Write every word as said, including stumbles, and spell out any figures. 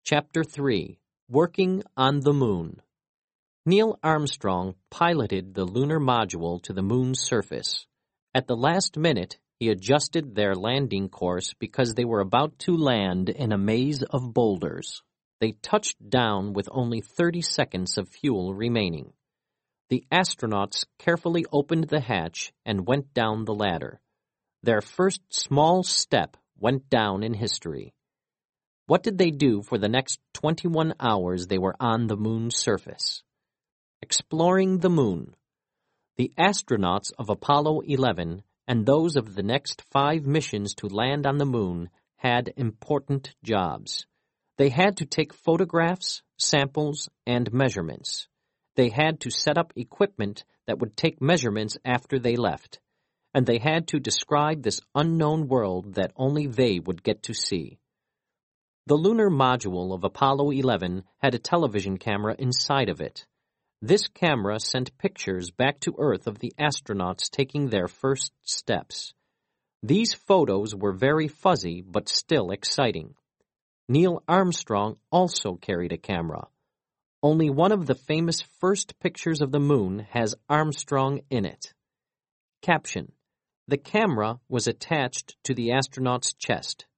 Chapter three. Working on the Moon. Neil Armstrong piloted the lunar module to the moon's surface. At the last minute, he adjusted their landing course because they were about to land in a maze of boulders. They touched down with only thirty seconds of fuel remaining. The astronauts carefully opened the hatch and went down the ladder. Their first small step went down in history. What did they do for the next twenty-one hours they were on the moon's surface? Exploring the moon. The astronauts of Apollo eleven and those of the next five missions to land on the moon had important jobs. They had to take photographs, samples, and measurements. They had to set up equipment that would take measurements after they left. And they had to describe this unknown world that only they would get to see. The lunar module of Apollo eleven had a television camera inside of it. This camera sent pictures back to Earth of the astronauts taking their first steps. These photos were very fuzzy but still exciting. Neil Armstrong also carried a camera. Only one of the famous first pictures of the moon has Armstrong in it. Caption: The camera was attached to the astronaut's chest.